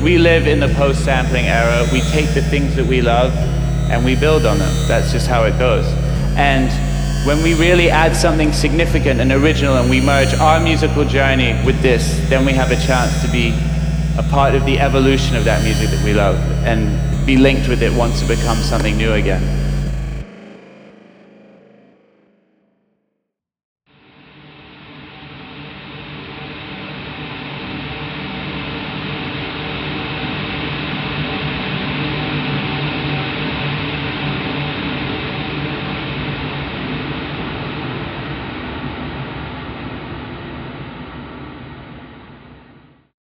we live in the post-sampling era. We take the things that we love and we build on them. That's just how it goes. And when we really add something significant and original and we merge our musical journey with this, then we have a chance to be a part of the evolution of that music that we love and be linked with it once it becomes something new again.